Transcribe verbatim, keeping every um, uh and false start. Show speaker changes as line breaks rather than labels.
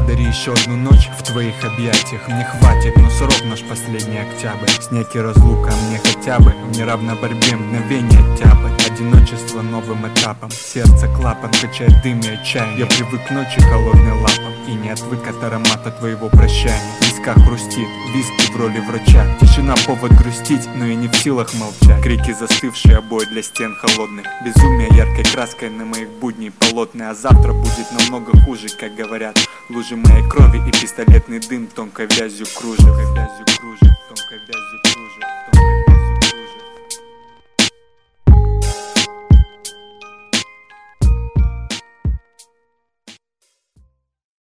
Подари еще одну ночь в твоих объятиях. Мне хватит, но срок наш последний октябрь. Снег и разлука, мне хотя бы в неравной борьбе мгновение оттяпать. Одиночество новым этапом, сердце клапан, качает дым и отчаяние. Я привык к ночи холодной лапам и не отвык от аромата твоего прощания. В висках хрустит, виски в роли врача. Тишина повод грустить, но и не в силах молчать. Крики застывшие, обои для стен холодных. Безумие яркой краской на моих будней полотны. А завтра будет намного хуже, как говорят. Лужи моей крови и пистолетный дым тонкой вязью кружит. Тонкой вязью кружит, тонкой вязью кружит, тонкой